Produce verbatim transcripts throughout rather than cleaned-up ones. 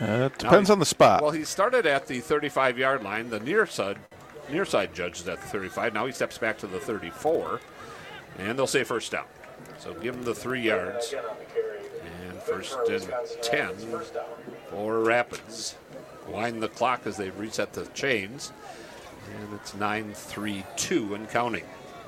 Uh, it depends on the spot. Well, he started at the thirty-five-yard line. The near side, near side judge is at the thirty-five. Now he steps back to the thirty-four, and they'll say first down. So give him the three yards. And first and ten for Rapids. Wind the clock as they reset the chains. And it's nine three two and counting.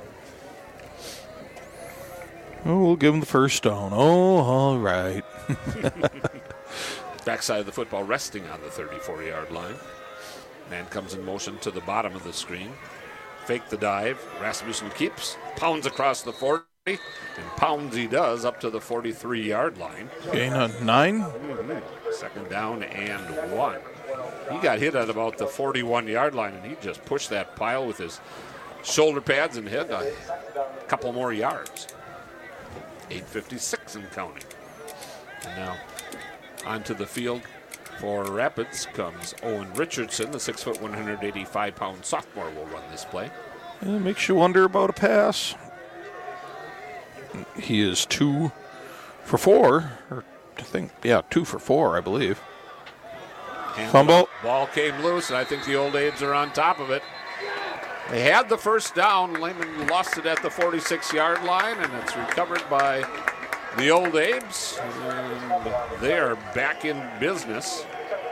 Oh, we'll give him the first down. Oh, all right. Backside of the football resting on the thirty-four-yard line. Man comes in motion to the bottom of the screen. Fake the dive. Rasmussen keeps. Pounds across the forty. And pounds he does up to the forty-three-yard line. Gain of nine. Mm-hmm. Second down and one. He got hit at about the forty-one-yard line, and he just pushed that pile with his shoulder pads and hit a couple more yards. eight fifty-six and counting. And now onto the field for Rapids comes Owen Richardson, the six foot, one hundred eighty-five pound sophomore will run this play. It makes you wonder about a pass. He is two for four, or I think, yeah, two for four, I believe. And Fumble. Ball came loose, and I think the Old Abe's are on top of it. They had the first down. Lehman lost it at the forty-six-yard line, and it's recovered by the Old Abe's. And they are back in business.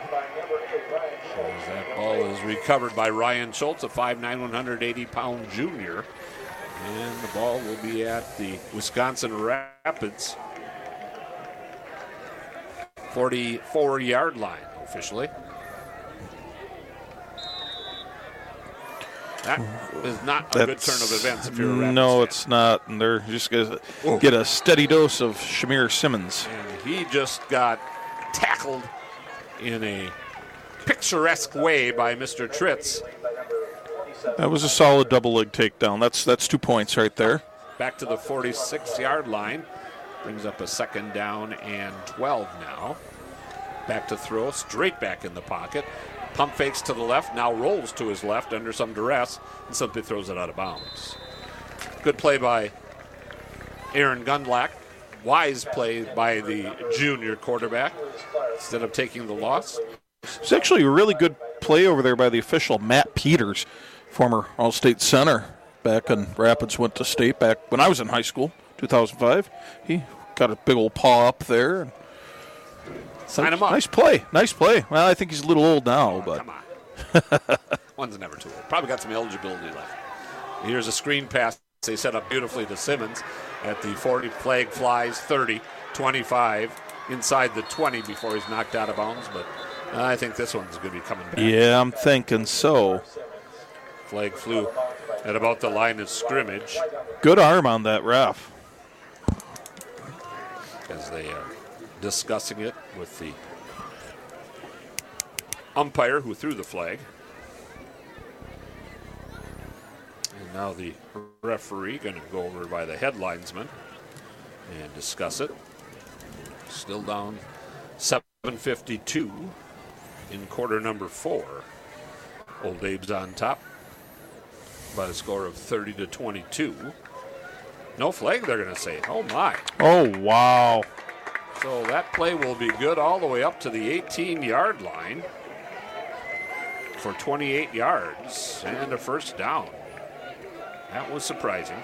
As that ball is recovered by Ryan Schultz, a five nine, one hundred eighty pound junior. And the ball will be at the Wisconsin Rapids forty-four-yard line officially. That is not a That's, good turn of events if you're a Rapids No, fan. it's not. And they're just going to get a steady dose of Shamir Simmons. And he just got tackled in a picturesque way by Mister Tritz. That was a solid double leg takedown. That's that's two points right there. Back to the forty-six-yard line. Brings up a second down and twelve now. Back to throw, straight back in the pocket. Pump fakes to the left, now rolls to his left under some duress, and simply throws it out of bounds. Good play by Aaron Gunblack. Wise play by the junior quarterback instead of taking the loss. It's actually a really good play over there by the official, Matt Peters, former All-State center back when Rapids went to state back when I was in high school, two thousand five. He got a big old paw up there. And Sign him up. Nice play. Nice play. Well, I think he's a little old now, oh, but come on. One's never too old. Probably got some eligibility left. Here's a screen pass. They set up beautifully to Simmons at the forty. Flag flies thirty, twenty-five, inside the twenty before he's knocked out of bounds. But I think this one's going to be coming back. Yeah, I'm thinking so. Flag flew at about the line of scrimmage. Good arm on that ref. As they are discussing it with the umpire who threw the flag. And now the referee going to go over by the headlinesman and discuss it. Still down seven fifty-two in quarter number four. Old Abe's on top by a score of thirty to twenty-two. No flag, they're going to say. Oh, my. Oh, wow. So that play will be good all the way up to the eighteen-yard line for twenty-eight yards and a first down. That was surprising.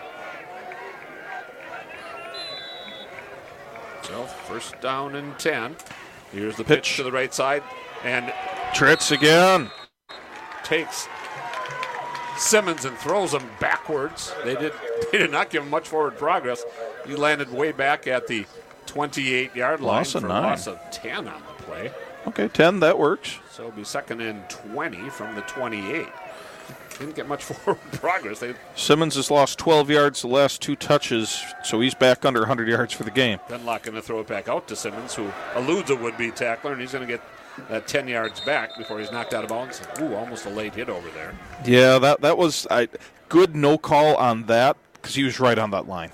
So first down and ten. Here's the pitch, pitch to the right side. And Tritz again. Takes Simmons and throws him backwards. They did, they did not give him much forward progress. He landed way back at the twenty-eight-yard line Loss of for nine. loss of ten on the play. Okay, ten, that works. So it'll be second and twenty from the twenty-eight. Didn't get much forward progress. They Simmons has lost twelve yards the last two touches, so he's back under one hundred yards for the game. Dunlock going to throw it back out to Simmons, who eludes a would-be tackler, and he's going to get that ten yards back before he's knocked out of bounds. Ooh, almost a late hit over there. Yeah, that that was a good no call on that because he was right on that line.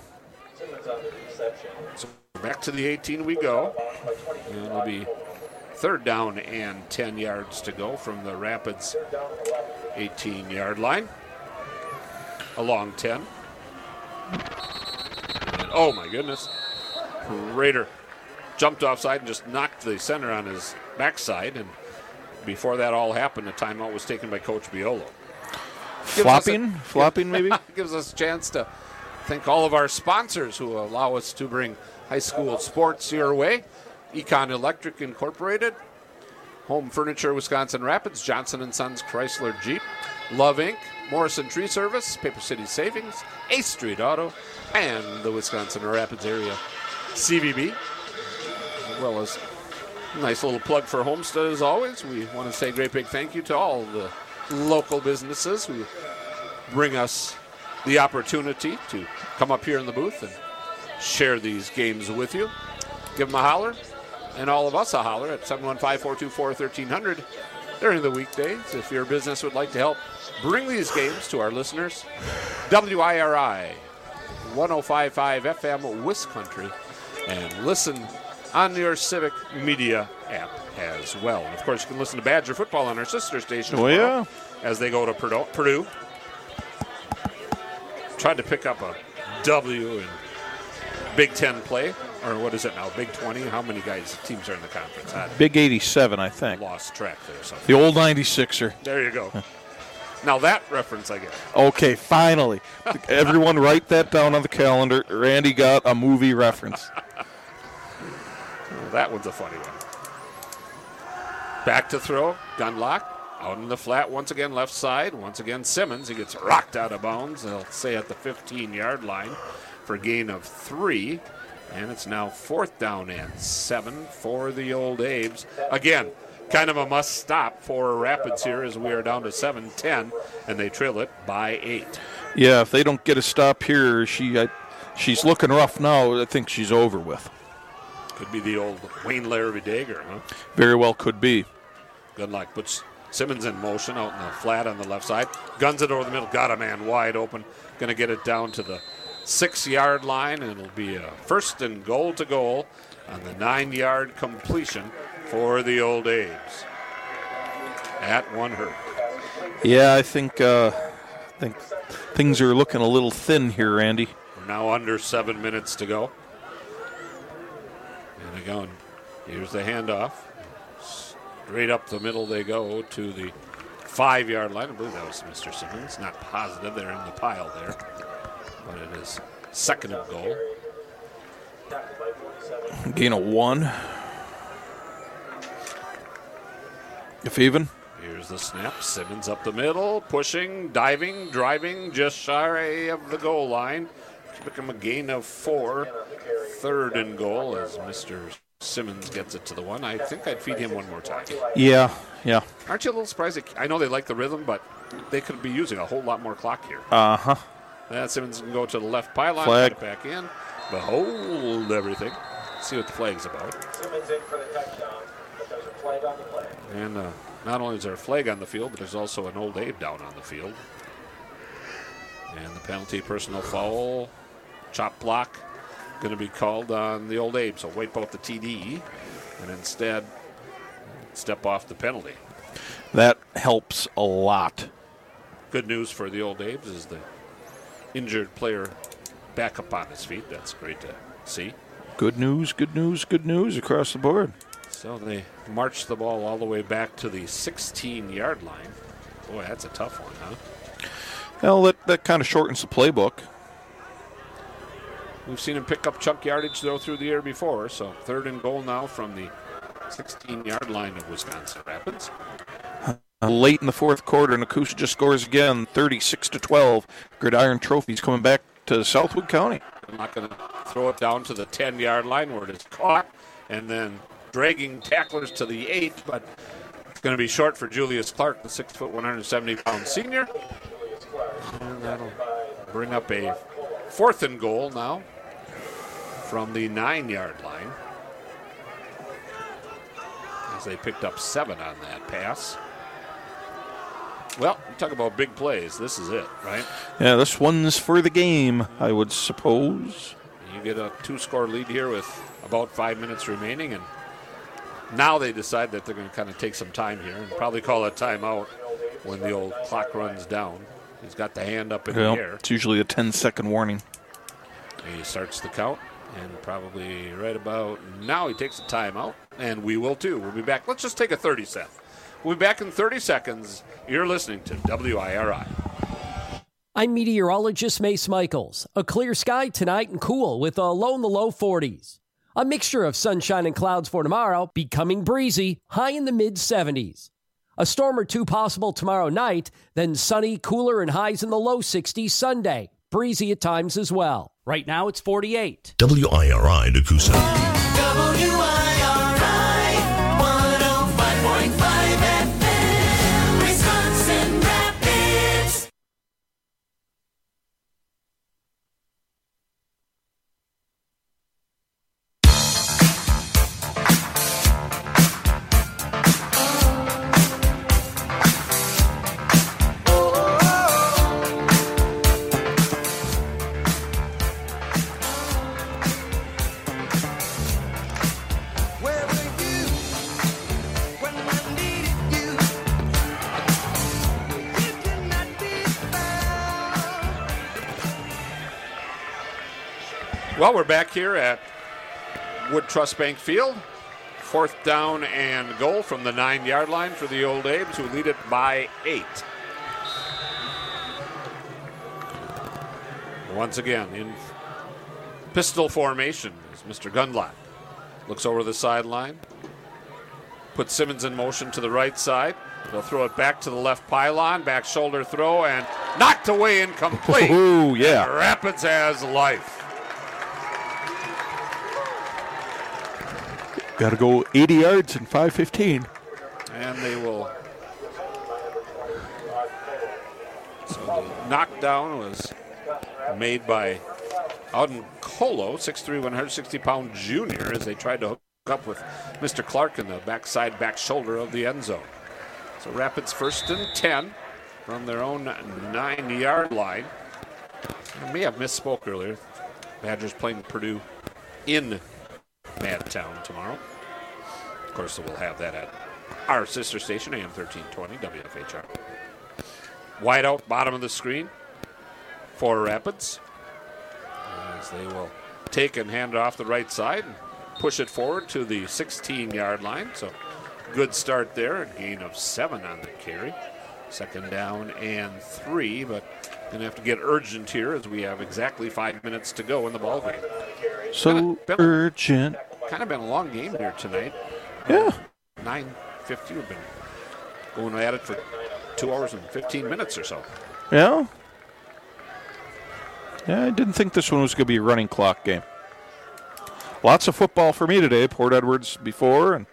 So back to the eighteen we go. And it'll be third down and ten yards to go from the Rapids eighteen-yard line. A long ten. And, oh, my goodness. Raider jumped offside and just knocked the center on his backside. And before that all happened, a timeout was taken by Coach Biolo. Flopping? A, Flopping, maybe? Gives us a chance to thank all of our sponsors who allow us to bring high school sports your way. Econ Electric Incorporated, Home Furniture Wisconsin Rapids, Johnson and Sons Chrysler Jeep, Love Incorporated, Morrison Tree Service, Paper City Savings, Ace Street Auto, and the Wisconsin Rapids Area C V B, as well as a nice little plug for Homestead as always. We want to say a great big thank you to all the local businesses who bring us the opportunity to come up here in the booth and share these games with you. Give them a holler, and all of us a holler at seven one five, four two four, one three zero zero during the weekdays. If your business would like to help bring these games to our listeners, W I R I one oh five point five F M Wiscountry, and listen on your Civic Media app as well. And of course, you can listen to Badger football on our sister station oh, yeah. as they go to Purdue. Purdue. Tried to pick up a W in Big Ten play, or what is it now, Big twenty? How many guys, teams are in the conference? I Big eighty-seven, I think. Lost track there or something. The old ninety-sixer. There you go. Now that reference I get. Okay, finally. Everyone write that down on the calendar. Randy got a movie reference. Well, that one's a funny one. Back to throw, Gunlock. Out in the flat once again, left side. Once again, Simmons. He gets rocked out of bounds. They'll say at the fifteen-yard line for a gain of three. And it's now fourth down and seven for the Old Abes. Again, kind of a must-stop for Rapids here as we are down to seven ten, and they trail it by eight. Yeah, if they don't get a stop here, she I, she's looking rough now. I think she's over with. Could be the old Wayne Larrabee dagger, huh? Very well could be. Good luck. Puts Simmons in motion out in the flat on the left side. Guns it over the middle. Got a man wide open. Going to get it down to the six-yard line, and it'll be a first and goal to goal on the nine-yard completion for the Old Abes at one hurt. Yeah, I think uh, I think things are looking a little thin here, Randy. We're now under seven minutes to go. And again, here's the handoff. Straight up the middle they go to the five-yard line. I believe that was Mister Simmons. Not positive. They're in the pile there. But it is second and goal. Gain of one. If even. Here's the snap. Simmons up the middle, pushing, diving, driving, just shy of the goal line. Become a gain of four. Third and goal as Mister Simmons gets it to the one. I think I'd feed him one more time. Yeah, yeah. Aren't you a little surprised? I know they like the rhythm, but they could be using a whole lot more clock here. Uh-huh. That Simmons can go to the left pylon, flag. Get it back in. Behold everything. See what the flag's about. Simmons in for the touchdown, but there's a flag on the play. And uh, not only is there a flag on the field, but there's also an Old Abe down on the field. And the penalty, personal foul, chop block, going to be called on the Old Abe. So wipe out the T D and instead step off the penalty. That helps a lot. Good news for the Old Abes is the injured player back up on his feet. That's great to see. Good news, good news, good news across the board. So they march the ball all the way back to the sixteen-yard line. Boy, that's a tough one, huh? Well, that, that kind of shortens the playbook. We've seen him pick up chunk yardage, though, through the air before. So third and goal now from the sixteen-yard line of Wisconsin Rapids. Uh, late in the fourth quarter, Nakusha just scores again, thirty-six to twelve. Gridiron Trophy's coming back to Southwood County. I'm not going to throw it down to the ten-yard line where it is caught and then dragging tacklers to the eight, but it's going to be short for Julius Clark, the six foot, one hundred seventy pound senior. And that'll bring up a fourth and goal now from the nine-yard line, as they picked up seven on that pass. Well, you talk about big plays. This is it, right? Yeah, this one's for the game, I would suppose. You get a two-score lead here with about five minutes remaining, and now they decide that they're going to kind of take some time here and probably call a timeout when the old clock runs down. He's got the hand up in well, the air. It's usually a ten-second warning. And he starts the count. And probably right about now he takes a timeout, and we will too. We'll be back. Let's just take a thirty second. We'll be back in thirty seconds. You're listening to W I R I. I'm meteorologist Mace Michaels. A clear sky tonight and cool with a low in the low forties. A mixture of sunshine and clouds for tomorrow, becoming breezy, high in the mid seventies. A storm or two possible tomorrow night, then sunny, cooler, and highs in the low sixties Sunday. Breezy at times as well. Right now it's forty-eight. W I R I Nakusa. W I R I one oh five point five F M, Wisconsin Rapids. Well, we're back here at Wood Trust Bank Field. Fourth down and goal from the nine-yard line for the Old Abe's, who lead it by eight. Once again, in pistol formation is Mister Gundlach. Looks over the sideline. Puts Simmons in motion to the right side. They'll throw it back to the left pylon. Back shoulder throw and knocked away incomplete. Ooh, yeah. And Rapids has life. Got to go eighty yards in five fifteen. And they will. So the knockdown was made by Auden Colo, six three, one hundred sixty pound junior, as they tried to hook up with Mister Clark in the backside back shoulder of the end zone. So Rapids first and ten from their own nine-yard line. I may have misspoke earlier. Badgers playing Purdue in Madtown tomorrow. Of course, we'll have that at our sister station, A M thirteen twenty, W F H R. Wide out, bottom of the screen for Rapids, as they will take and hand it off the right side and push it forward to the sixteen-yard line. So good start there, a gain of seven on the carry. Second down and three, but going to have to get urgent here as we have exactly five minutes to go in the ball game. So Been a- been a- urgent. Kind of been a long game here tonight. Yeah. nine fifty, we've been going at it for two hours and fifteen minutes or so. Yeah. Yeah, I didn't think this one was going to be a running clock game. Lots of football for me today. Port Edwards before, and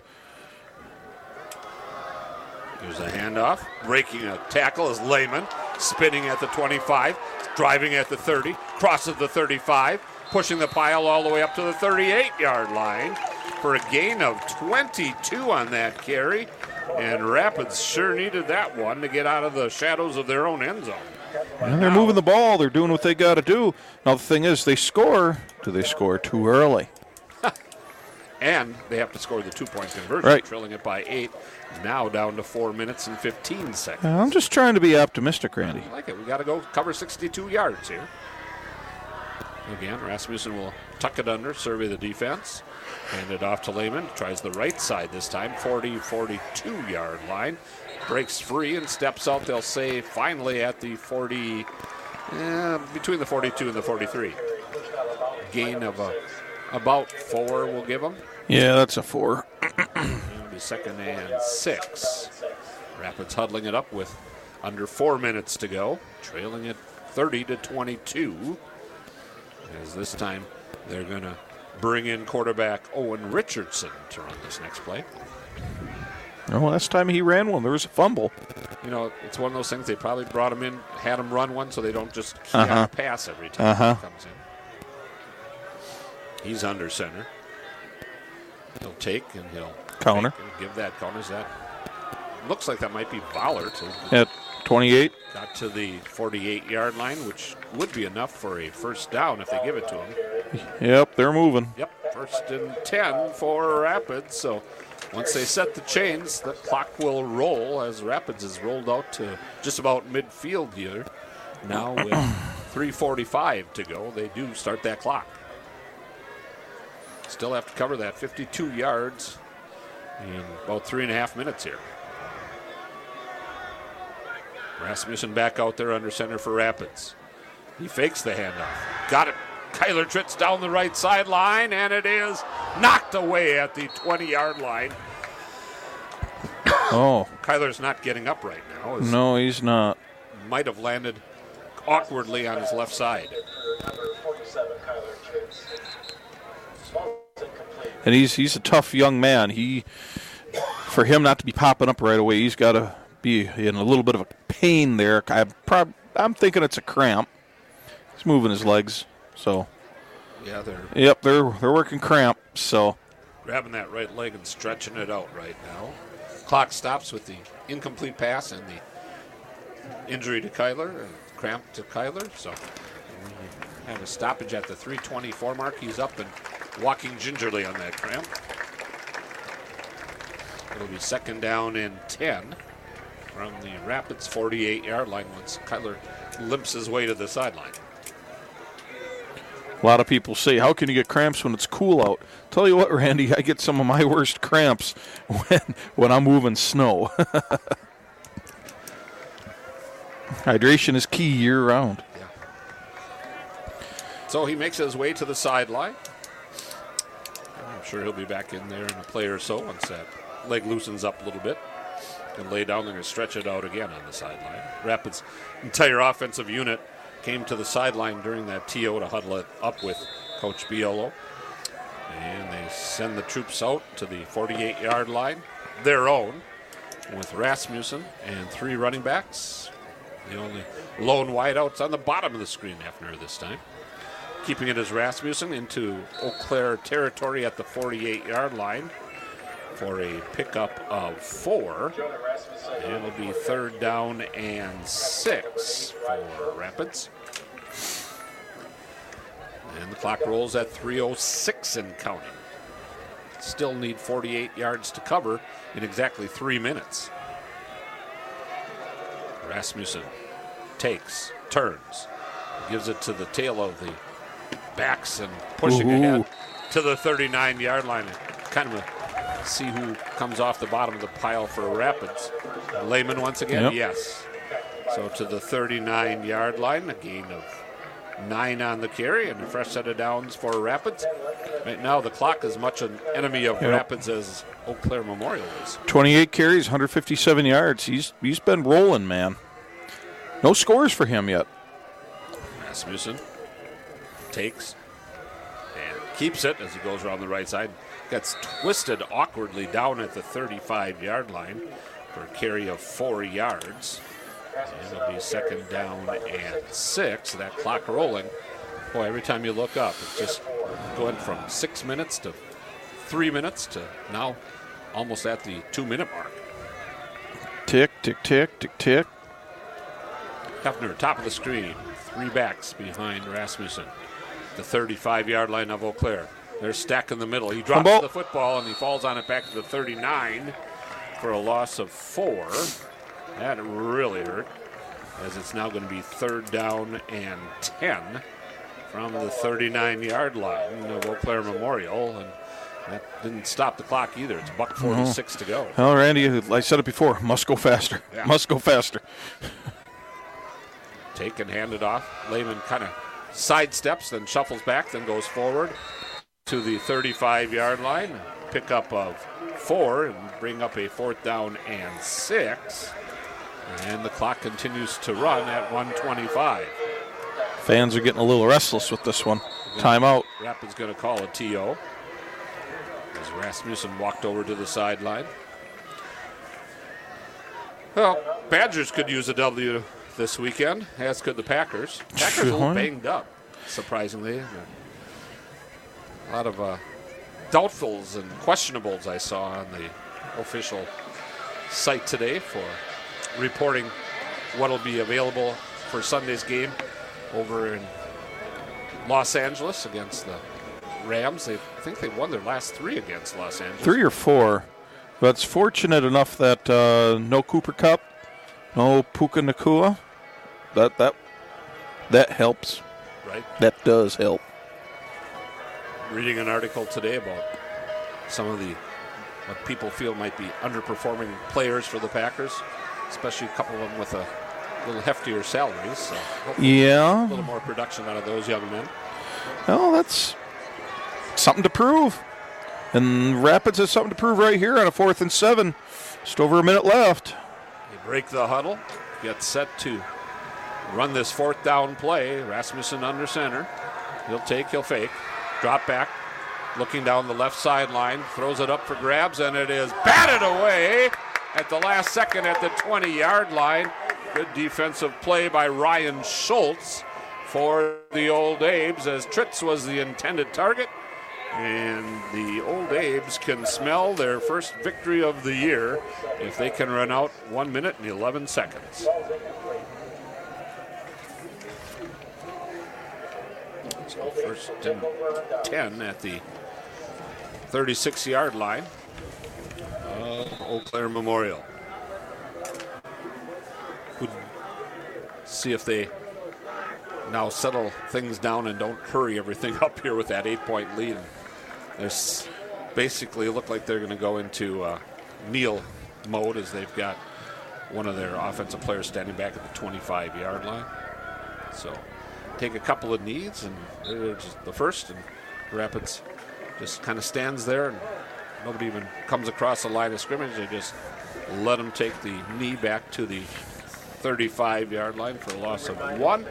Here's a handoff. Breaking a tackle is Lehman. Spinning at the twenty-five. Driving at the thirty. Crosses the thirty-five. Pushing the pile all the way up to the thirty-eight-yard line for a gain of twenty-two on that carry. And Rapids sure needed that one to get out of the shadows of their own end zone. and they're moving the ball. They're doing what they got to do. Now, the thing is, they score. Do they score too early? And they have to score the two-point conversion, Right. trailing it by eight. Now down to four minutes and fifteen seconds. I'm just trying to be optimistic, Randy. I like it. We got to go cover sixty-two yards here. Again, Rasmussen will tuck it under, survey the defense. Hand it off to Lehman. Tries the right side this time, forty, forty-two-yard line. Breaks free and steps out, they'll say, finally at the forty, eh, between the forty-two and the forty-three. Gain of a, about four, we'll give them. Yeah, that's a four. It'll be second and six. Rapids huddling it up with under four minutes to go, trailing it thirty to twenty-two. As this time they're going to bring in quarterback Owen Richardson to run this next play. Oh, last time he ran one, there was a fumble. You know, it's one of those things, they probably brought him in, had him run one so they don't just key Uh-huh. on a pass every time Uh-huh. he comes in. He's under center. He'll take and he'll Counter. make and give that counter. Is that looks like that might be Vollert. At twenty-eight. Got to the forty-eight-yard line, which would be enough for a first down if they give it to him. Yep, they're moving. Yep, first and ten for Rapids. So once they set the chains, the clock will roll as Rapids is rolled out to just about midfield here. Now with three forty-five to go, they do start that clock. Still have to cover that fifty-two yards in about three and a half minutes here. Rasmussen back out there under center for Rapids. He fakes the handoff. Got it. Kyler Tritz down the right sideline, and it is knocked away at the twenty-yard line. Oh. Kyler's not getting up right now. His No, he's not. might have landed awkwardly on his left side. Number forty-seven, Kyler Tritz. Small incomplete. And he's he's a tough young man. He, for him not to be popping up right away, he's got to be in a little bit of a pain there. I'm, prob- I'm thinking it's a cramp. He's moving his legs, so. Yeah, they're Yep, they're they're working cramp. So grabbing that right leg and stretching it out right now. Clock stops with the incomplete pass and the injury to Kyler, and cramp to Kyler. So we have a stoppage at the three twenty-four mark. He's up and walking gingerly on that cramp. It'll be second down and ten from the Rapids forty-eight-yard line once Kyler limps his way to the sideline. a lot of people say, how can you get cramps when it's cool out? Tell you what, Randy, I get some of my worst cramps when when I'm moving snow. Hydration is key year round. Yeah. So he makes his way to the sideline. I'm sure he'll be back in there in a play or so once that leg loosens up a little bit. And lay down there and stretch it out again on the sideline. Rapids' entire offensive unit came to the sideline during that T O to huddle it up with Coach Biolo. And they send the troops out to the forty-eight-yard line, their own, with Rasmussen and three running backs. The only lone wideouts on the bottom of the screen, Hefner, this time. Keeping it as Rasmussen into Eau Claire territory at the forty-eight-yard line for a pickup of four. It'll be third down and six for Rapids. And the clock rolls at three oh six and counting. Still need forty-eight yards to cover in exactly three minutes. Rasmussen takes, turns, gives it to the tail of the backs and pushing Ooh. ahead to the thirty-nine-yard line. Kind of a, see who comes off the bottom of the pile for Rapids. Lehman once again? Yep. Yes. So to the thirty-nine-yard line, a gain of nine on the carry and a fresh set of downs for Rapids. Right now the clock is much an enemy of Yep. Rapids as Eau Claire Memorial is. twenty-eight carries, one hundred fifty-seven yards. He's he's been rolling, man. No scores for him yet. Rasmussen takes and keeps it as he goes around the right side. Gets twisted awkwardly down at the thirty-five-yard line for a carry of four yards. And it'll be second down and six. That clock rolling. Boy, every time you look up, it's just going from six minutes to three minutes to now almost at the two-minute mark. Tick, tick, tick, tick, tick. Hefner, top of the screen. Three backs behind Rasmussen. The thirty-five-yard line of Eau Claire. They're stacked in the middle. He drops Fumble. the football and he falls on it back to the thirty-nine for a loss of four. That really hurt, as it's now going to be third down and ten from the thirty-nine-yard line of Eau Claire Memorial. And that didn't stop the clock either. It's buck forty-six to go. Well, Randy, I said it before. Must go faster. Yeah. Must go faster. Take and hand it off. Lehman kind of sidesteps, then shuffles back, then goes forward to the thirty-five-yard line. Pickup of four and bring up a fourth down and six. And the clock continues to run at one twenty-five. Fans are getting a little restless with this one. Timeout. Rapids going to call a T O as Rasmussen walked over to the sideline. Well, Badgers could use a W this weekend, as could the Packers. Packers a little Sure. banged up, surprisingly. A lot of uh, doubtfuls and questionables I saw on the official site today for reporting what will be available for Sunday's game over in Los Angeles against the Rams. They I think they won their last three against Los Angeles. Three or four. But it's fortunate enough that uh, no Cooper Cup, no Puka Nakua. That that that helps. Right. That does help. reading an article today about some of the what people feel might be underperforming players for the Packers, especially a couple of them with a little heftier salaries. So Yeah. a little more production out of those young men. Well, that's something to prove. And Rapids has something to prove right here on a fourth and seven. Just over a minute left. They break the huddle, get set to run this fourth down play. Rasmussen under center. He'll take, he'll fake. Drop back, looking down the left sideline, throws it up for grabs, and it is batted away at the last second at the twenty-yard line. Good defensive play by Ryan Schultz for the Old Abes, as Tritz was the intended target. And the Old Abes can smell their first victory of the year if they can run out one minute and eleven seconds. So first and ten at the thirty-six-yard line of Eau Claire Memorial. We'll see if they now settle things down and don't hurry everything up here with that eight-point lead. There's basically look like they're going to go into uh, kneel mode as they've got one of their offensive players standing back at the twenty-five-yard line. So take a couple of knees, and they're just the first, and Rapids just kind of stands there, and nobody even comes across the line of scrimmage. They just let them take the knee back to the thirty-five-yard line for a loss of one.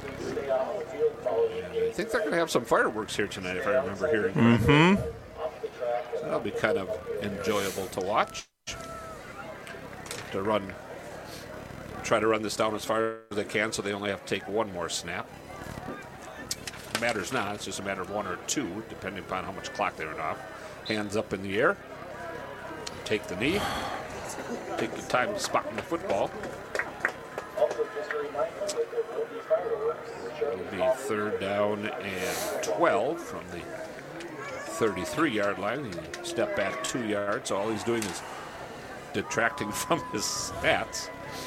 And I think they're going to have some fireworks here tonight, if I remember hearing correctly. Mm-hmm. So that'll be kind of enjoyable to watch. To run, try to run this down as far as they can, so they only have to take one more snap. Matters not. It's just a matter of one or two, depending upon how much clock they run off. Hands up in the air. Take the knee. Take your time to spot the football. It'll be third down and twelve from the thirty-three-yard line. He stepped back two yards. So all he's doing is detracting from his stats.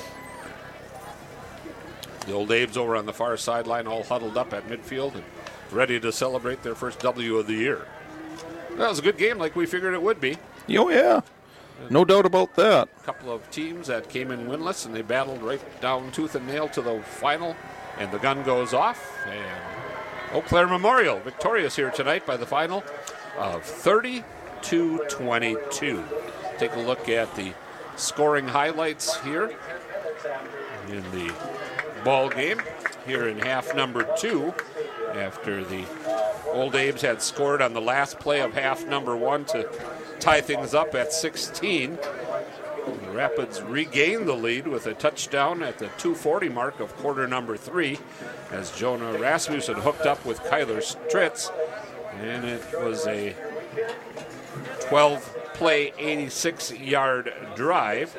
The Old Abes over on the far sideline, all huddled up at midfield and ready to celebrate their first W of the year. That was a good game, like we figured it would be. Oh, yeah. No doubt about that. A couple of teams that came in winless, and they battled right down tooth and nail to the final, and the gun goes off. And Eau Claire Memorial victorious here tonight by the final of thirty to twenty-two. Take a look at the scoring highlights here in the ball game here in half number two, after the Old Abes had scored on the last play of half number one to tie things up at sixteen. The Rapids regained the lead with a touchdown at the two forty mark of quarter number three, as Jonah Rasmussen hooked up with Kyler Stritz, and it was a twelve-play, eighty-six-yard drive.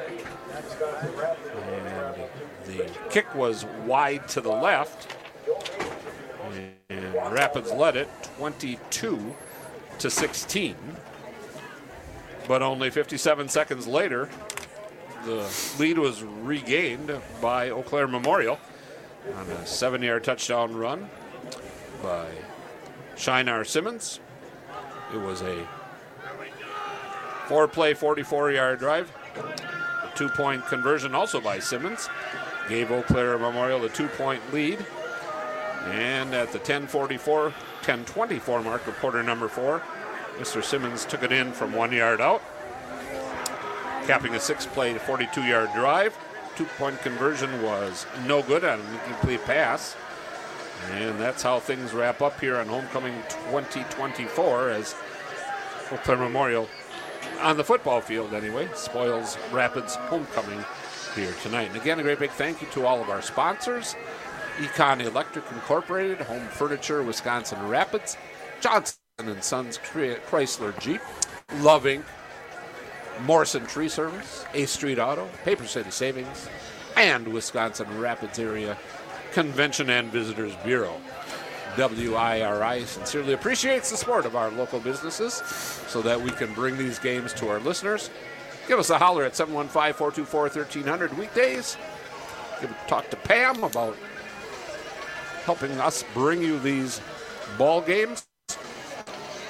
And the kick was wide to the left, and Rapids led it twenty-two to sixteen. But only fifty-seven seconds later, the lead was regained by Eau Claire Memorial on a seven-yard touchdown run by Shinar Simmons. It was a four-play, forty-four-yard drive. A two-point conversion also by Simmons gave Eau Claire Memorial a two-point lead. And at the ten forty-four, ten twenty-four mark of quarter number four, Mister Simmons took it in from one yard out, capping a six-play, forty-two-yard drive. Two-point conversion was no good on an incomplete pass. And that's how things wrap up here on Homecoming twenty twenty-four, as Eau Claire Memorial, on the football field anyway, spoils Rapids' homecoming here tonight. And again, a great big thank you to all of our sponsors: Econ Electric Incorporated, Home Furniture, Wisconsin Rapids, Johnson and Sons Chrysler Jeep, Love Incorporated, Morrison Tree Service, A Street Auto, Paper City Savings, and Wisconsin Rapids Area Convention and Visitors Bureau. W I R I sincerely appreciates the support of our local businesses so that we can bring these games to our listeners. Give us a holler at seven one five, four two four, one three zero zero weekdays. Give, talk to Pam about helping us bring you these ball games.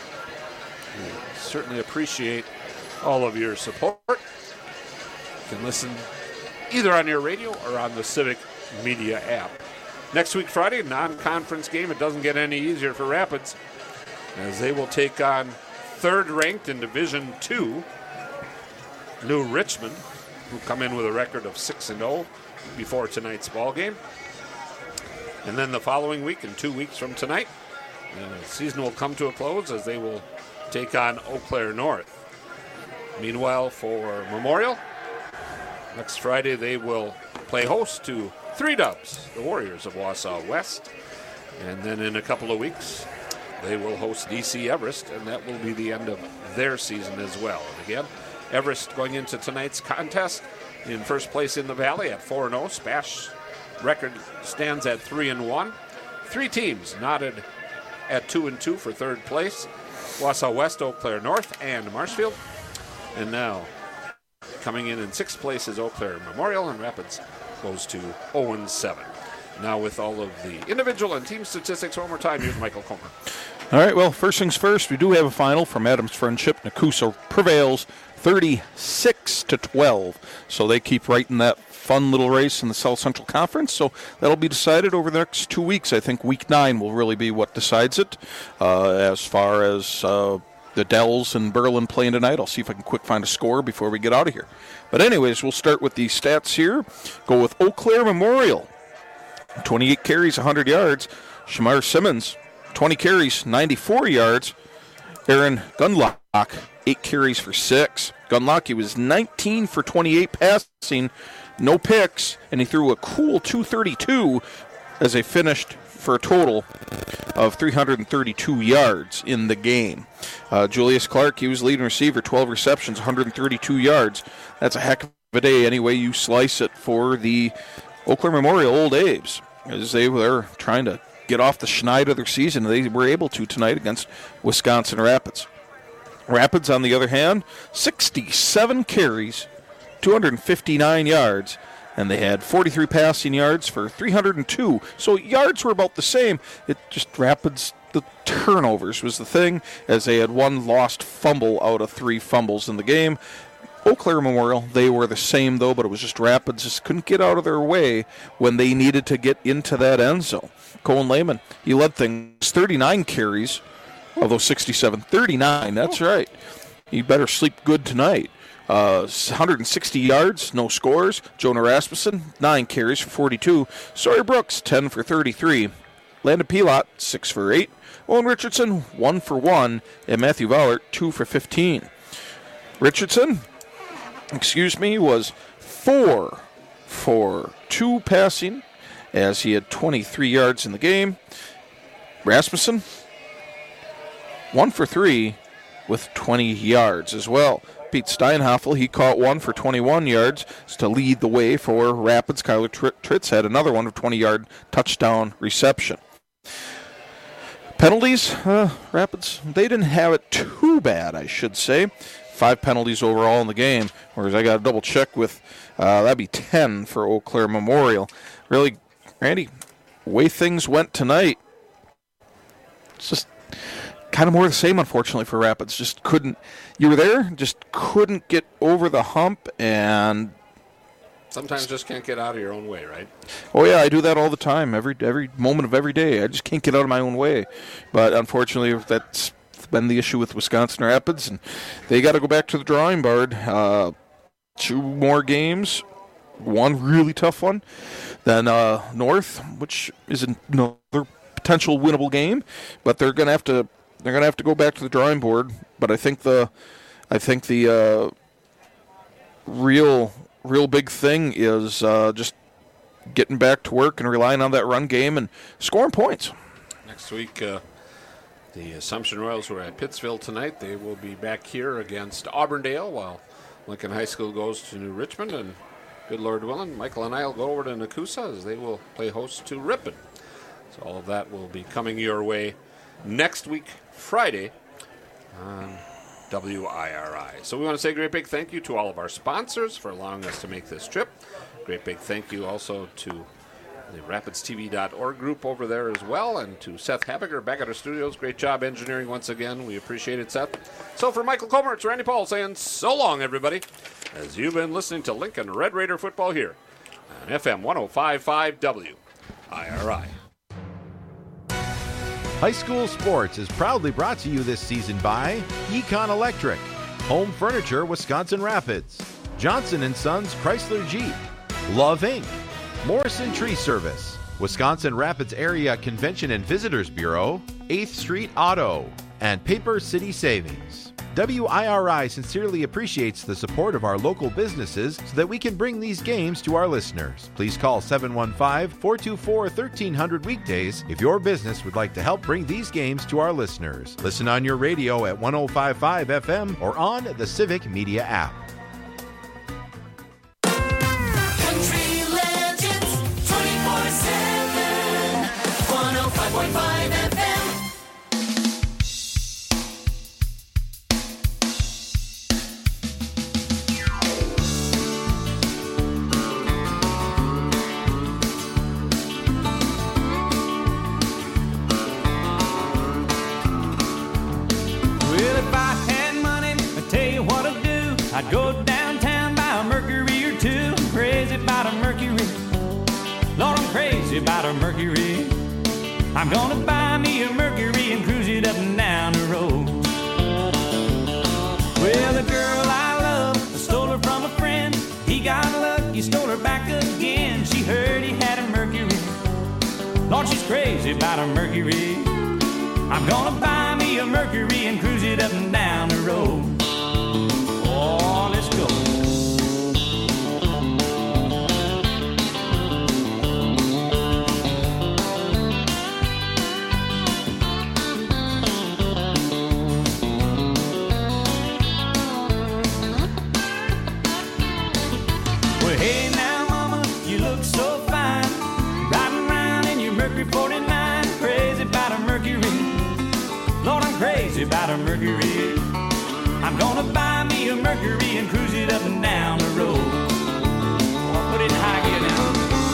certainly appreciate all of your support. You can listen either on your radio or on the Civic Media app. Next week, Friday, non-conference game. It doesn't get any easier for Rapids as they will take on third-ranked in Division Two, New Richmond, who come in with a record of six and oh before tonight's ball game. And then the following week, and two weeks from tonight, the season will come to a close as they will take on Eau Claire North. Meanwhile, for Memorial, next Friday they will play host to Three Dubs, the Warriors of Wausau West. And then in a couple of weeks, they will host D C Everest, and that will be the end of their season as well. And again, Everest going into tonight's contest in first place in the Valley at four and oh. Spash record stands at three and one. Three teams knotted at two and two for third place: Wausau West, Eau Claire North, and Marshfield. And now, coming in in sixth place is Eau Claire Memorial, and Rapids goes to oh and seven. Now, with all of the individual and team statistics, one more time, here's Michael Comer. All right, well, first things first, we do have a final from Adams Friendship. Nakusa prevails thirty-six to twelve, so they keep right in that fun little race in the South Central Conference. So that'll be decided over the next two weeks. I think week nine will really be what decides it. Uh, as far as uh, the Dells and Berlin playing tonight, I'll see if I can quick find a score before we get out of here. But anyways, we'll start with the stats here. Go with Eau Claire Memorial. twenty-eight carries, one hundred yards. Shamar Simmons, twenty carries, ninety-four yards. Aaron Gunlock, eight carries for six. Gunlock, he was nineteen for twenty-eight passing, no picks, and he threw a cool two thirty-two as they finished for a total of three hundred thirty-two yards in the game. Uh, Julius Clark, he was leading receiver, twelve receptions, one hundred thirty-two yards. That's a heck of a day any way you slice it for the Eau Claire Memorial Old Abes, as they were trying to get off the schneid of their season. They were able to tonight against Wisconsin Rapids. Rapids, on the other hand, sixty-seven carries, two hundred fifty-nine yards, and they had forty-three passing yards for three hundred two. So yards were about the same. It just Rapids, the turnovers was the thing, as they had one lost fumble out of three fumbles in the game. Eau Claire Memorial, they were the same, though, but it was just Rapids just couldn't get out of their way when they needed to get into that end zone. Cohen Lehman, he led things thirty-nine carries, although sixty-seven, thirty-nine, that's right. He better sleep good tonight. Uh, one hundred sixty yards, no scores. Jonah Rasmussen, nine carries for forty-two. Sawyer Brooks, ten for thirty-three. Landon Pilot, six for eight. Owen Richardson, one for one. And Matthew Vowert, two for fifteen. Richardson, excuse me, was four for two passing, as he had twenty-three yards in the game. Rasmussen, one for three with twenty yards as well. Pete Steinhoffel, he caught one for twenty-one yards to lead the way for Rapids. Kyler Tritz had another one of twenty-yard touchdown reception. Penalties, uh, Rapids, they didn't have it too bad, I should say. Five penalties overall in the game, whereas I got to double check with, uh, that'd be ten for Eau Claire Memorial. Really, Randy, the way things went tonight, it's just kind of more the same, unfortunately, for Rapids. Just couldn't, you were there, just couldn't get over the hump, and Sometimes just can't get out of your own way, right? oh yeah, I do that all the time, every every moment of every day. I just can't get out of my own way. But unfortunately, that's been the issue with Wisconsin Rapids, and they got to go back to the drawing board. Uh, two more games, one really tough one, then uh, North, which is another potential winnable game, but they're gonna have to they're gonna have to go back to the drawing board. But I think the I think the uh, real real big thing is uh, just getting back to work and relying on that run game and scoring points. Next week, uh, the Assumption Royals were at Pittsville tonight. They will be back here against Auburndale, while Lincoln High School goes to New Richmond. And good Lord willing, Michael and I will go over to Nakusa as they will play host to Ripon. So all of that will be coming your way next week, Friday, on W I R I. So we want to say a great big thank you to all of our sponsors for allowing us to make this trip. Great big thank you also to the rapids t v dot org group over there as well. And to Seth Habiger back at our studios. Great job engineering once again. We appreciate it, Seth. So for Michael Comer, it's Randy Paul saying so long, everybody, as you've been listening to Lincoln Red Raider football here on F M one oh five point five W I R I. High school sports is proudly brought to you this season by Econ Electric, Home Furniture Wisconsin Rapids, Johnson and Sons Chrysler Jeep, Love Incorporated, Morrison Tree Service, Wisconsin Rapids Area Convention and Visitors Bureau, eighth Street Auto, and Paper City Savings. W I R I sincerely appreciates the support of our local businesses so that we can bring these games to our listeners. Please call seven one five, four two four, one three zero zero weekdays if your business would like to help bring these games to our listeners. Listen on your radio at one oh five point five F M or on the Civic Media app. Country Legends twenty-four seven, one oh five point five F M. I'd go downtown, buy a Mercury or two. I'm crazy about a Mercury. Lord, I'm crazy about a Mercury. I'm gonna buy me a Mercury and cruise it up and down the road. Well, the girl I love, I stole her from a friend. He got lucky, stole her back again. She heard he had a Mercury. Lord, she's crazy about a Mercury. I'm gonna buy me a Mercury and cruise it up and down the road. Oh, let's go. Well, hey now, mama, you look so fine. Riding around in your Mercury forty-nine. Crazy about a Mercury. Lord, I'm crazy about a Mercury. I'm gonna buy me a Mercury and cruise it up and down the road. Oh, put it in high gear now.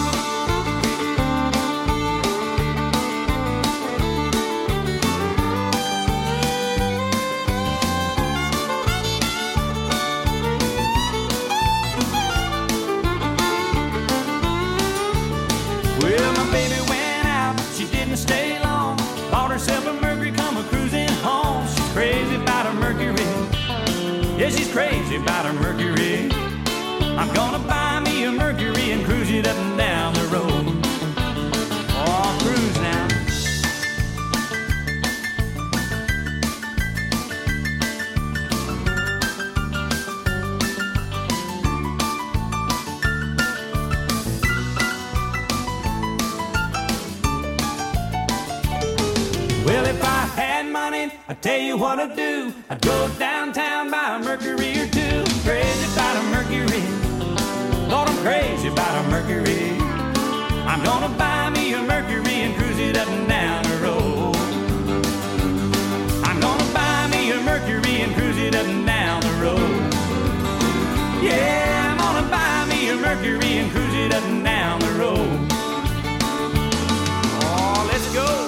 Well, my baby went out, she didn't stay long. Bought herself a Mercury, come a cruising home. She's crazy about a Mercury. Yeah, she's crazy about her Mercury. I'm gonna buy me a Mercury and cruise it up and down the road. Oh, cruise now. Well, if I had money, I'd tell you what I'd do. I'd go downtown, buy a Mercury or two. Crazy about a Mercury. Lord, I'm crazy about a Mercury. I'm gonna buy me a Mercury and cruise it up and down the road. I'm gonna buy me a Mercury and cruise it up and down the road. Yeah, I'm gonna buy me a Mercury and cruise it up and down the road. Oh, let's go.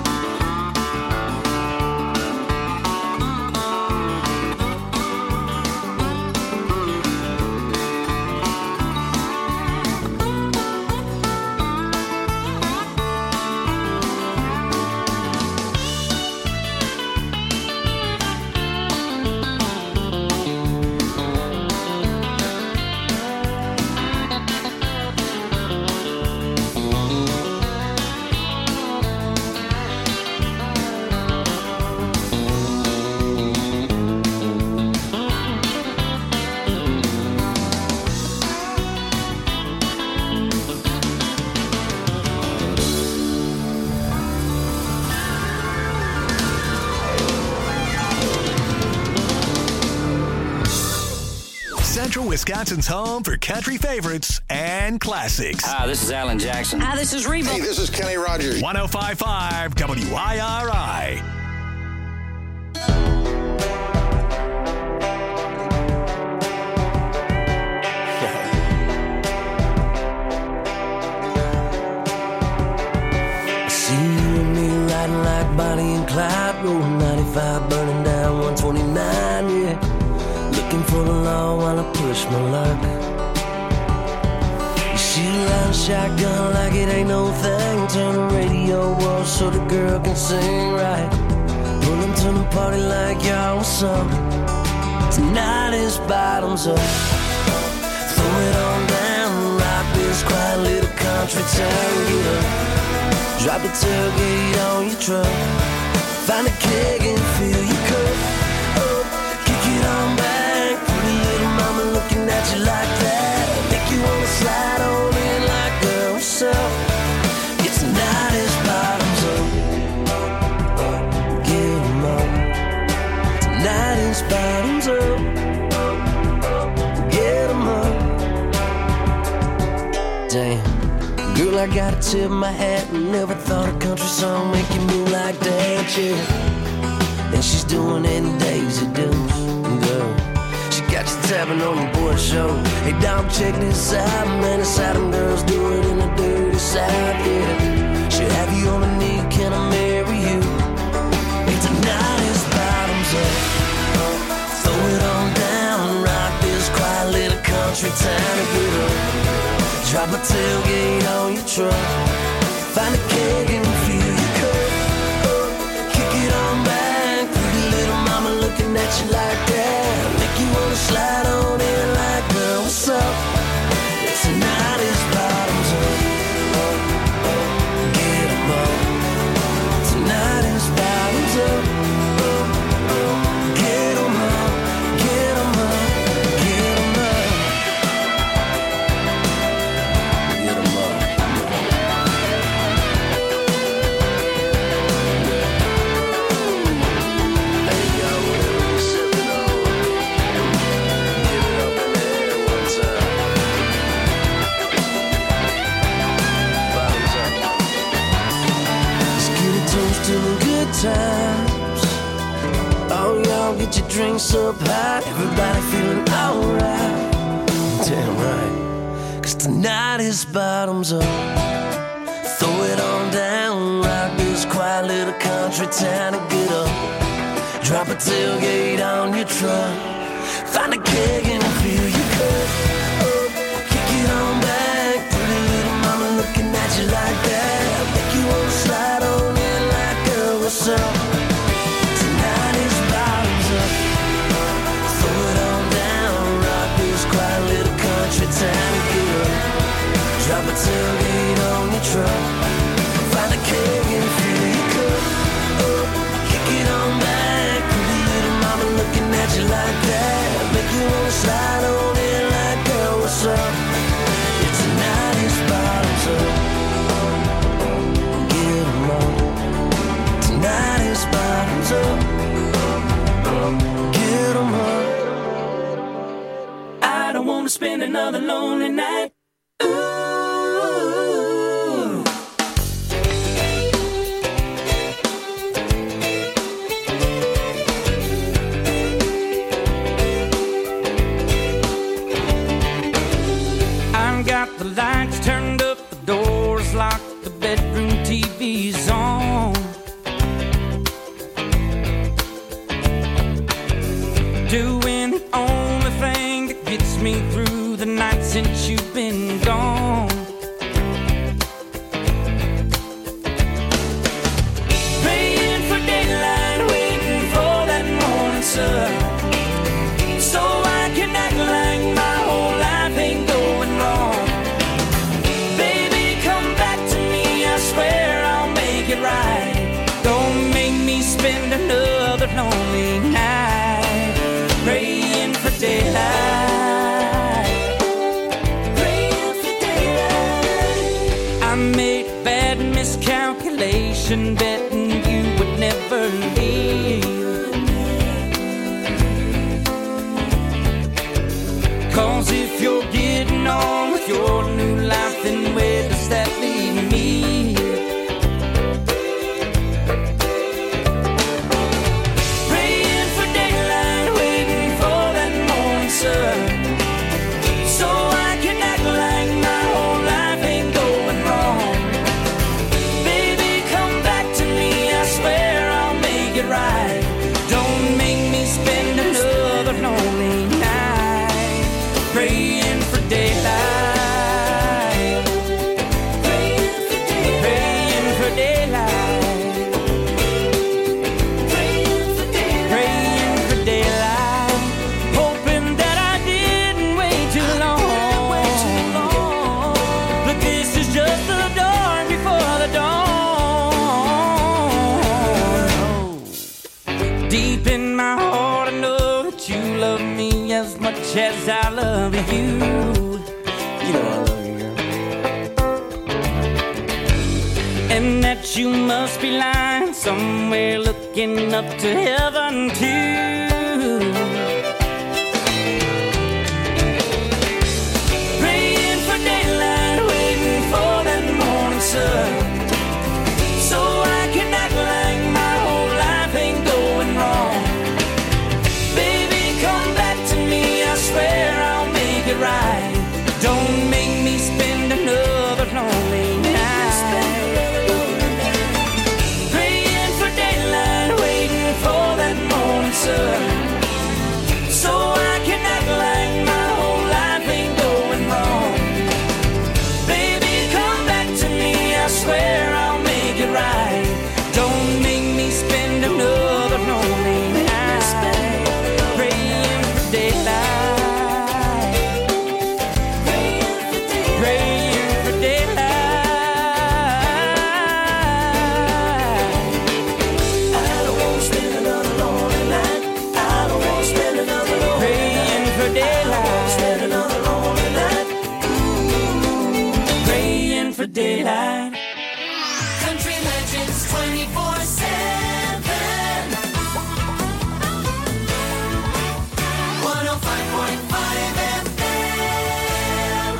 Central Wisconsin's home for country favorites and classics. Hi, this is Alan Jackson. Hi, this is Reba. Hey, this is Kenny Rogers. one oh five point five W I R I. old ninety-five burning down one twenty-nine, yeah. Looking for the law while I push my luck. You shoot a line shotgun like it ain't no thing. Turn the radio off so the girl can sing right. Pull them to the party like y'all, what's up? Tonight is bottoms up. Throw it on down, rock this quiet little country town. Get up, drop the tailgate on your truck. Find a keg and fill your cup. Oh, kick it on back. Pretty little mama looking at you like that. Make you wanna slide on in like girl, what's up? It's tonight is bottoms up. Get 'em up. Tonight is bottoms up. Get 'em up. Damn, girl, I gotta tip my hat. Never thought a country song make you move like that, yeah. And she's doing it in Daisy Dukes, girl. She got you tapping on your boy show. Hey, dog, check this out, man. It's how them girls do it in the dirty South, yeah. She'll have you on a knee, can I marry you? Hey, tonight is bottoms up. Throw it on down, rock this quiet little country town to get up. Drop a tailgate on your truck. Find a keg and fill your cup. Kick it on back. Pretty little mama looking at you like that. Make you wanna slide on in like, girl, what's up? Tonight is bottoms up. Get 'em up. Tonight is bottoms up. Get 'em up. Get 'em up. Get 'em up. Get 'em up. Hey, yo, whatever you're sipping on, give it up in the air one time. Bottoms up. Let's get a toast to the good times. Oh, y'all get your drinks up high. Everybody feeling alright. Damn right. Cause tonight is bottoms up. Throw it on down. Rock this quiet little country town and get up. Drop a tailgate on your truck. Find a keg and fill your cup. Up, kick it on back. Pretty little mama looking at you like that. Make you wanna slide on in like, girl, what's up? Tonight is bottoms up. Throw it on down. Rock this quiet little country town and get up. Drop a tailgate on your truck. Find a keg and fill your cup. Up, kick it on back. Pretty little mama looking at you like that. Make you wanna slide on in like, girl, what's up? It's tonight is bottoms up. Get 'em up. Tonight is bottoms up. Get 'em up. I don't wanna spend another lonely night. Ooh. I've got the lights turned up, the doors locked, the bedroom T V's on. Doing the only thing that gets me through the night since you've been gone. Praying for daylight, waiting for that morning sun, so I can act like my whole life ain't going wrong. Baby, come back to me, I swear I'll make it right. Don't make me spend another lonely night praying for daylight. Praying for daylight. I made a bad miscalculation, betting you would never leave. Cause if you're getting on with your new life, then where does that leave me? Praying for daylight, waiting for that morning sun, so I can act like my whole life ain't going wrong. Baby, come back to as I love you. You know I love you, girl. And that you must be lying somewhere looking up to heaven too. Praying for daylight, waiting for that morning sun, so I can act like my whole life ain't going wrong. Baby, come back to me, I swear I'll make it right. Don't make me spend another lonely night. Praying for daylight, waiting for that morning sun, so I can act like my whole life ain't going wrong. Baby, come back to me, I swear I'll make it right. Don't make me spend another lonely night. Praying for daylight, praying for daylight. I don't wanna spend another lonely night. I don't wanna spend another lonely Praying for daylight, spend another lonely night. praying for daylight. Country Legends twenty-four seven. one oh five point five F M.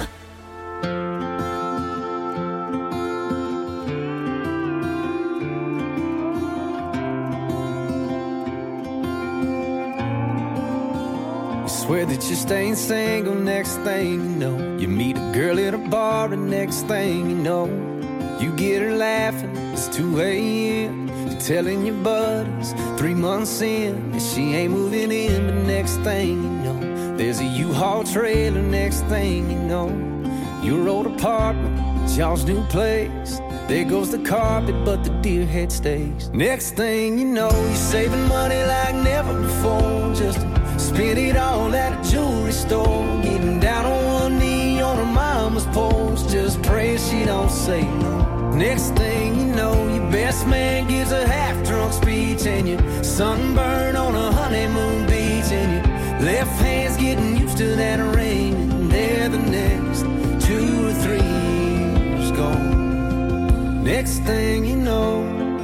You swear that you're staying single, next thing you know, you meet a girl at a bar, and next thing you know, you get her laughing, it's two a.m. You're telling your buddies three months in and she ain't moving in, but next thing you know, there's a U-Haul trailer, next thing you know, your old apartment, it's y'all's new place. There goes the carpet, but the deer head stays. Next thing you know, you're saving money like never before, just to spend it all at a jewelry store. Getting down on one knee on her mama's porch, just praying she don't say no. Next thing you know, your best man gives a half-drunk speech, and you're sunburned on a honeymoon beach, and your left hand's getting used to that rain, and there the next two or three years gone. Next thing you know,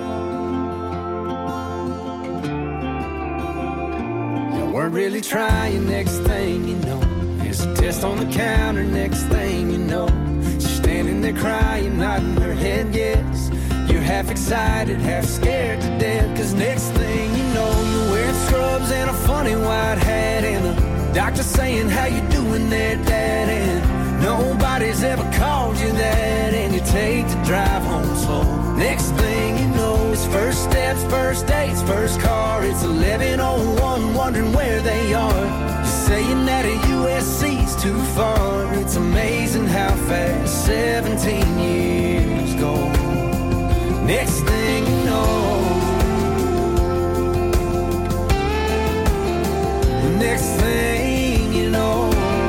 you weren't really trying. Next thing you know, there's a test on the counter. Next thing you know, she's standing there crying, nodding her head yes. You're half excited, half scared to death, cause next thing you know, you're wearing scrubs and a funny white hat, and the doctor saying, how you doing there, Dad? And nobody's ever called you that, and you take the drive home slow. Next thing you know, it's first steps, first dates, first car. It's eleven oh one, wondering where they are. You're saying that a U S C's too far. It's amazing how fast seventeen years go. Next thing you know, next thing you know,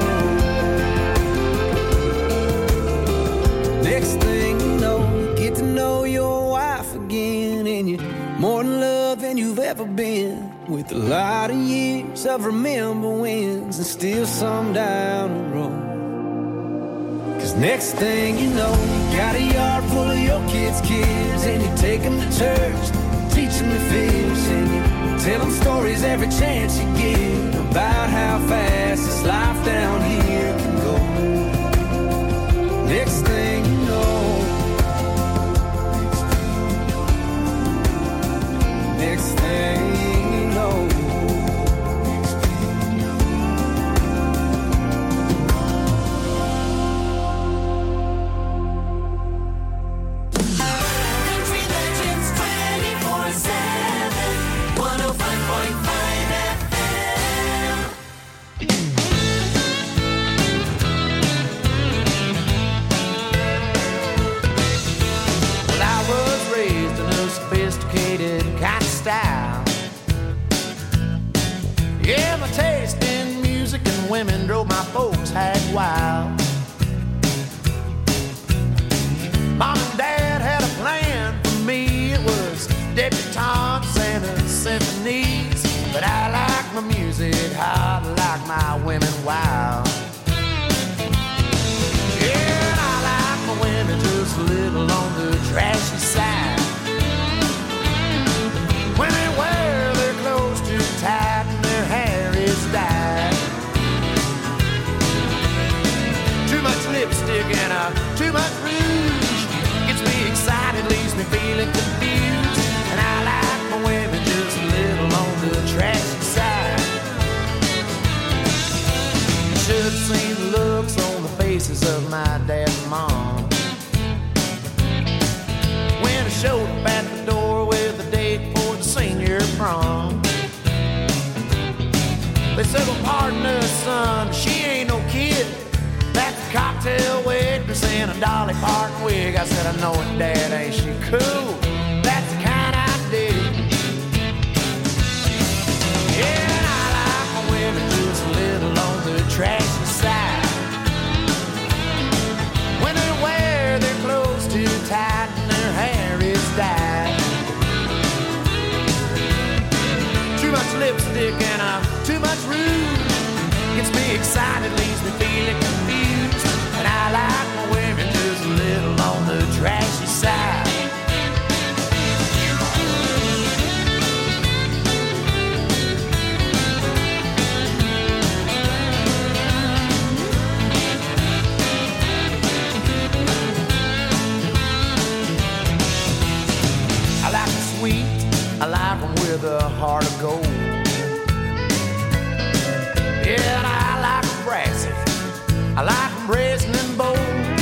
next thing you know, you get to know your wife again, and you're more in love than you've ever been, with a lot of years of remember wins and still some down the road. Cause next thing you know, you got a yard full of your kids' kids, and you take them to church, teach them to fish, and you tell them stories every chance you get about how fast this life down here can go. Next thing you know, next thing you know, Country Legends twenty-four seven. one oh five point five F M. well, I was raised in a sophisticated kind of style. Yeah, my taste in music and women drove my folks hag wild. Mom and Dad had a plan for me. It was debutantes and a symphonies. But I like my music hard like my my women wild. Yeah, and I like my women just a little on the trashy side. When they wear their clothes too tight and their hair is dyed. Too much lipstick and uh, too much rouge gets me excited, leaves me feeling confused. And I like my women just a little on the trashy side. Should have seen the looks on the faces of my dad and mom when I showed up at the door with a date for the senior prom. They said, well, pardon us, son, she ain't no kid. That's a cocktail waitress in a Dolly Parton wig. I said, I know it, Dad, ain't she cool? That's the kind I dig. Yeah, and I like my women just a little on the trashy side. When they wear their clothes too tight and their hair is dyed. Too much lipstick and uh, too much rouge gets me excited, leaves me feeling confused. And I like my women just a little on the trashy side. I like them sweet, I like them with a heart of gold. Yeah, and I like them brassy, I like them brazen and bold.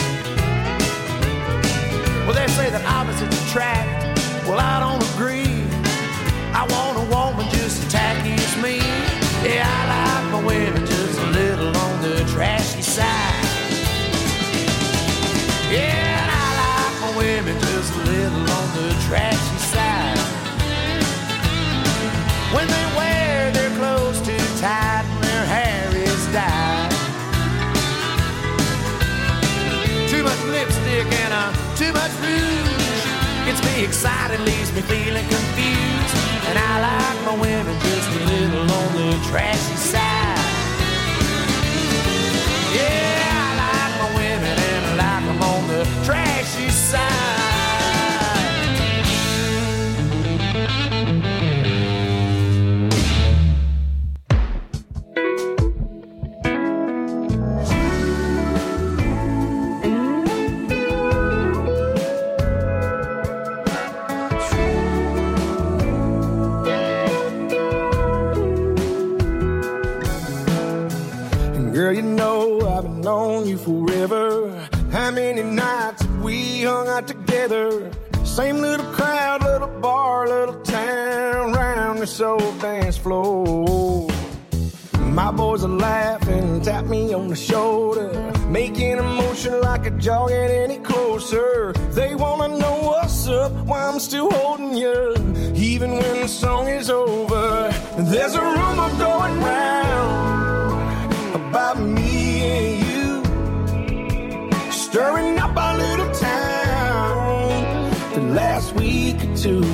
Well, they say that opposites attract, well, I don't agree. I want a woman just as tacky as me. Yeah, I like my women just a little on the trashy side. Yeah, and I like my women just a little on the trashy side. When they wear their clothes too tight and their hair is dyed. Too much lipstick and uh, too much rouge gets me excited, leaves me feeling confused. And I like my women just a little on the trashy side. Yeah, I like my women and I like them on the trashy side. Girl, you know I've been on you forever. How many nights have we hung out together? Same little crowd, little bar, little town, round this old dance floor. My boys are laughing, tap me on the shoulder, making a motion like a jaw get any closer. They wanna know what's up, why I'm still holding you, even when the song is over. There's a rumor going round about me and you, stirring up our little town the last week or two.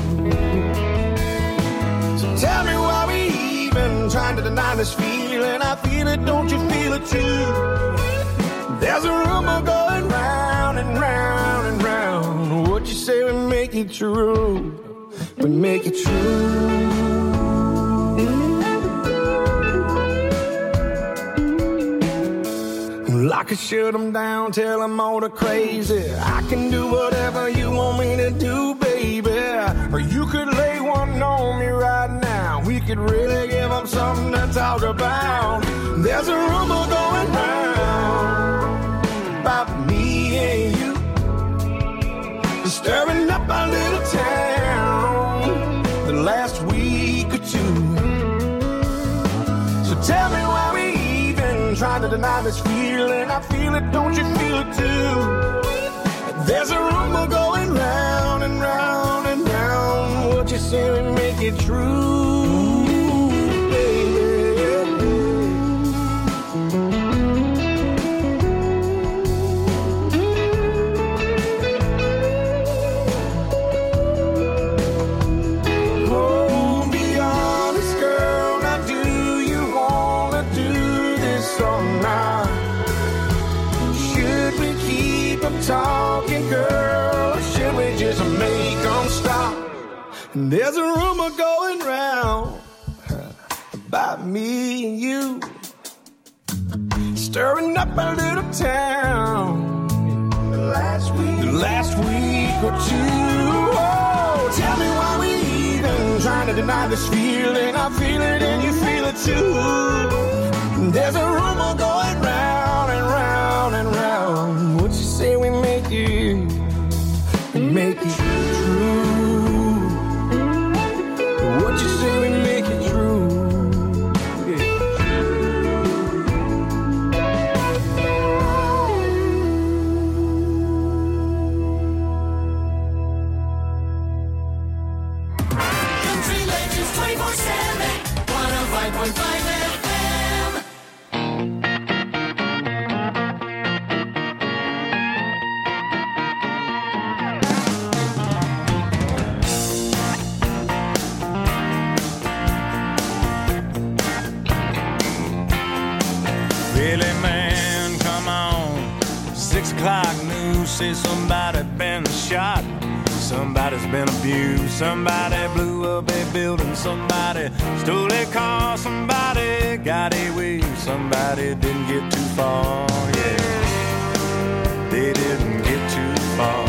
So tell me why we even trying to deny this feeling. I feel it, don't you feel it too? There's a rumor going round and round and round. What you say we make it true, we make it true. I could shut them down, tell them all the crazy. I can do whatever you want me to do, baby. Or you could lay one on me right now. We could really give them something to talk about. There's a rumor going round about me and you, stirring up our little town the last week or two. So tell me why we trying to deny this feeling. I feel it, don't you feel it too? There's a rumor going round and round and round. What you say we make it true, baby. Oh, be honest, girl. Now do you wanna do talking, girl, or should we just make them stop? And there's a rumor going round about me and you, stirring up a little town the last week, the last week or two. Oh, tell me why we even trying to deny this feeling. I feel it and you feel it too. There's a rumor going round and round and round. What you say we make it, we make it true? What you say we make it true? Country Legends twenty-four seven, one oh five point five F M. Really, man, come on. Six o'clock news says somebody been shot. Somebody's been abused. Somebody blew up a building. Somebody stole a car. Somebody got away. Somebody didn't get too far. Yeah, they didn't get too far.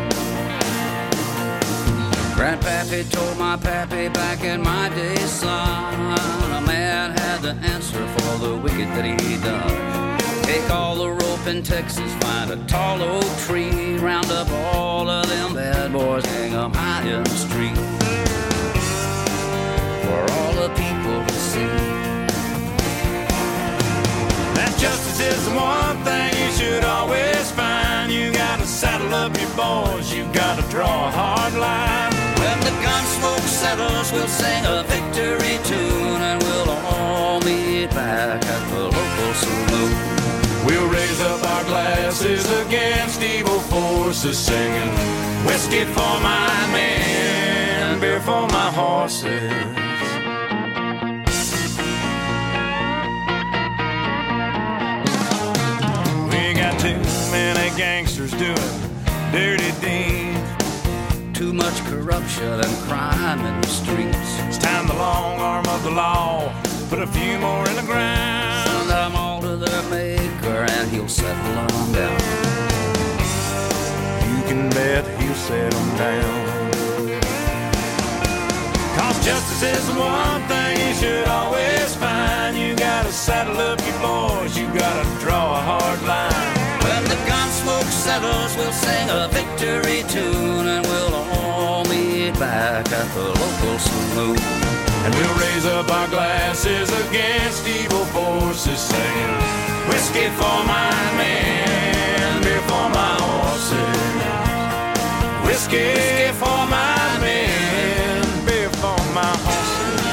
Grandpappy told my pappy back in my day, son, a man had to answer for the wicked that he done. Take all the rope in Texas, find a tall oak tree, round up all of them bad boys, hang them high in the street for all the people to see. That justice is the one thing you should always find. You gotta saddle up your boys, you gotta draw a hard line. When the gun smoke settles, we'll sing a victory tune, and we'll all meet back at the local saloon. We'll raise up our glasses against evil forces, singing whiskey for my men, beer for my horses. We got too many gangsters doing dirty deeds. Too much corruption and crime in the streets. It's time the long arm of the law put a few more in the ground. Send them all to their maker and he'll settle them down. You can bet he'll settle them down. Cause justice is the one thing you should always find. You gotta saddle up your boys, you gotta draw a hard line. When the gun smoke settles, we'll sing a victory tune, and we'll all meet back at the local saloon. And we'll raise up our glasses against evil forces, singing whiskey for my men, beer for my horses. Whiskey for my men, beer for my horses.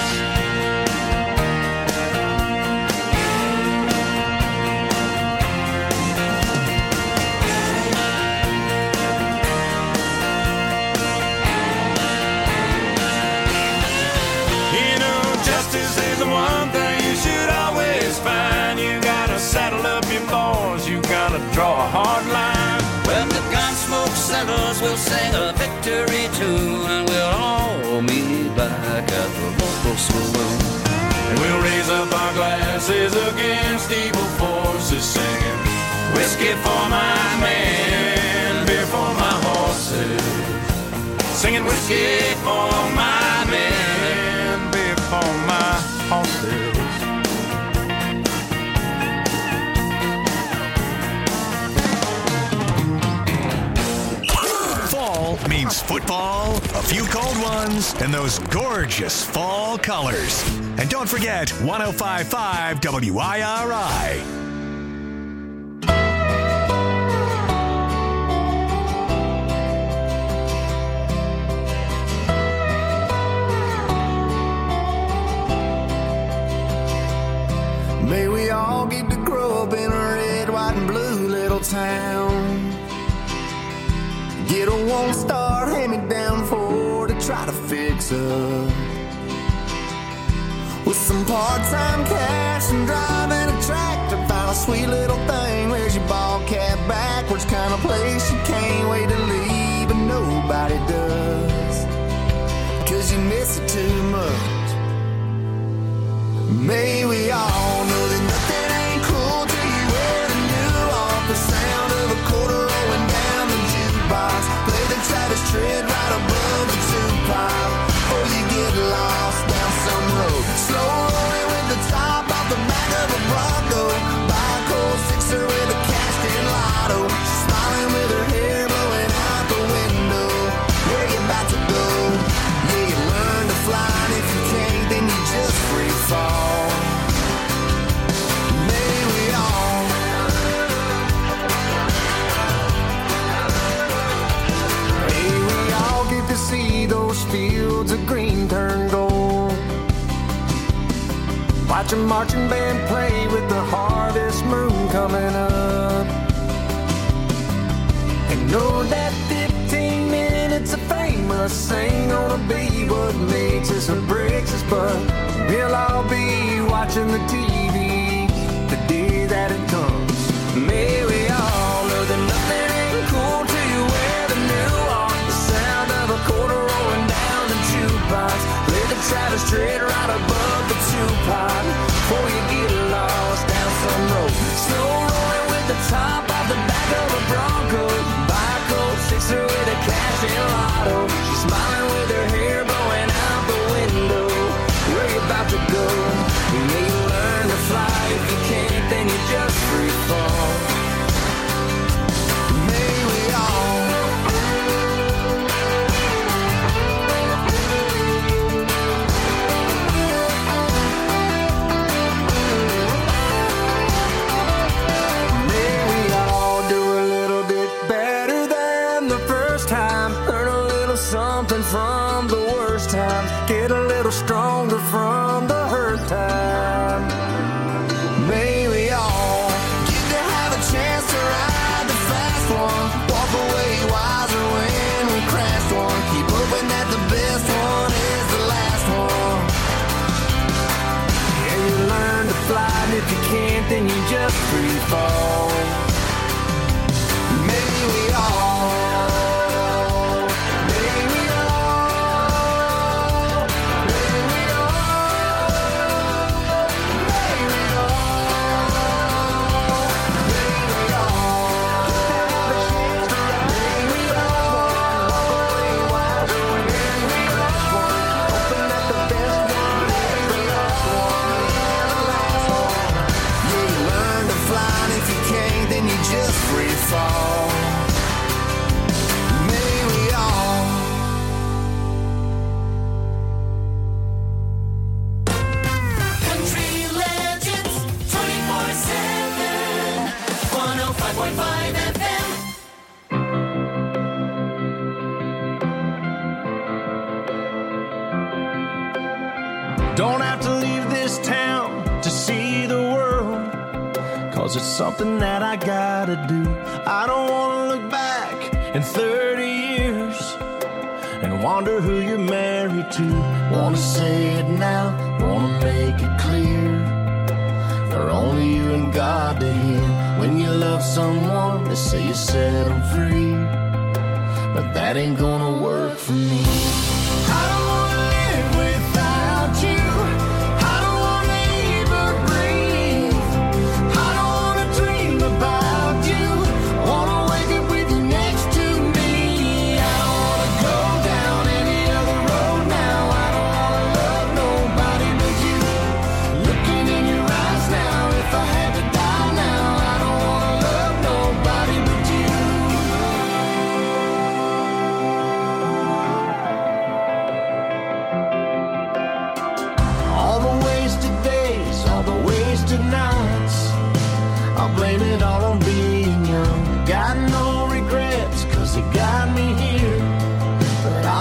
The one thing you should always find. You gotta saddle up your boys, you gotta draw a hard line. When the gun smoke settles, we'll sing a victory tune, and we'll all meet back at the local saloon. And we'll raise up our glasses against evil forces, singing whiskey for my men, beer for my horses. Singing whiskey for my men, beer for my horses. Fall means football, a few cold ones, and those gorgeous fall colors. And don't forget one oh five point five W I R I. May we all get to grow up in a red, white, and blue little town. Get a one-star hand-me-down Ford to try to fix up. With some part-time cash and driving a tractor, find a sweet little thing. Where's your ball cap backwards kind of place you May we all know that nothing ain't cool till you wear the new off. The sound of a quarter rolling down the jukebox. Play the Travis Tritt right above the two-pop. Or you get lost down some road. Slow rolling with the top off the back of a Bronco. Buy a cold sixer with a cashed-in lotto. She's smiling with her hair blowing out the window. Where you about to go? Yeah, you learn to fly, and if you can't, then you just free fall. May we all May we all get to see those fields of green turn gold. Watch a marching band play with the harvest moon coming up. And know that fifteen minutes of fame us ain't gonna be what makes us or breaks us, but we'll all be watching the T V the day that it comes. May we all know that nothing ain't cool till you wear the new off. The sound of a quarter rolling down the jukebox. Play the Travis Tritt right above the two-pot. Before you get lost down some road. Slow rolling with the top off the back of a Bronco. Buy a cold sixer with a cash-in lotto. She's smiling with her hair blowing out the window. Where you about to go? May you learn to fly. If you can't, then you just free fall. May we all May we all do a little bit better than the first time. Learn a little something from the worst times. Get a little stronger from the hurt time. May we all get to have a chance to ride the fast one. Walk away wiser when we crashed one. Keep hoping that the best one is the last one. Yeah, you learn to fly, and if you can't, then you just free fall. May we all May we all May we all May we all May we all have a chance to ride. May we all walk away wiser when we crash one. Hoping that the best one is the last one, yeah, the last one. Yeah, you learn to fly, and if you can't, then you just free fall. May we all Country Legends twenty-four seven, one oh five point five F M. Don't have to leave this town to see the world, 'cause it's something that I gotta do. I don't wanna look back in thirty years and wonder who you're married to. Wanna say it now, wanna make it clear, for only you and God to hear. When you love someone, they say you set them free, but that ain't gonna work for me. I don't